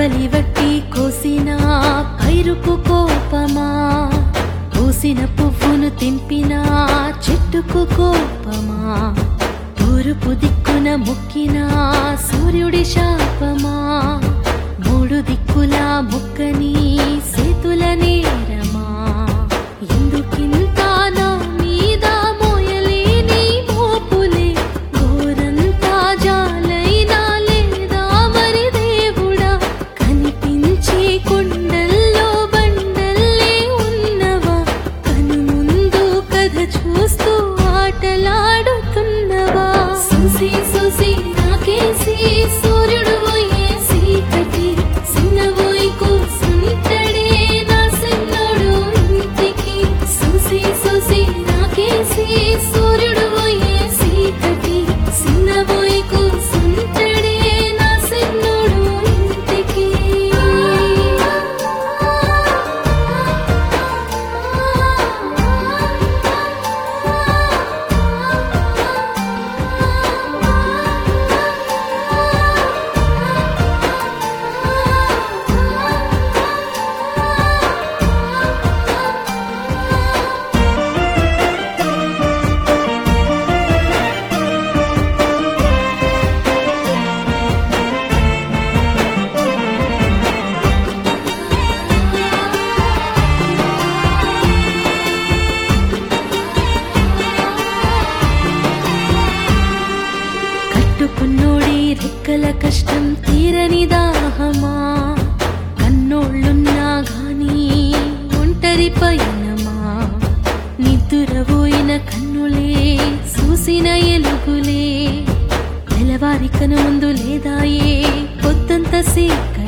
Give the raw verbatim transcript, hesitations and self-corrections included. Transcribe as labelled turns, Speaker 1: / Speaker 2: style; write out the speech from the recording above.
Speaker 1: కడవలి వట్టి కోసిన పైరుకు కోపమా, పూసిన పువ్వును తెంపిన చెట్టుకు కోపమా, తూర్పు దిక్కున మొక్కిన సూర్యుడి శాపమా, మూడు దిక్కుల మొక్కని సేతుల నేరమా, ఎందుకింత నా మీద మోయలేని మోపులే, గోరంతా జాలైనా లేదా మరి దేవుడా, కనిపించే కొండల్లో బండల్లే ఉన్నవా, కను ముందు కథ చూస్తూ ఆటలాడుతున్నవా, చూసి చూసి నాకేసి సూర్యుడు పోయే చీకటి, చిన్నబోయి కూసుంటడే నా సిన్నోడు ఇంటికి, చూసి చూసి నాకేసి సూర్యుడు పోయే చీకటి, చిన్నబోయి కూసుంటడే నా సిన్నోడు ఇంటికి. కట్టుకున్నోడి రెక్కల కష్టం తీరని దాహమా, కన్నోళ్ళున్నా గాని ఒంటరి పయనమా, నిద్దురబోయిన కన్నులే చూసిన ఎలుగులే, తెల్లవారి కను ముందు లేదాయే పొద్దంత సేక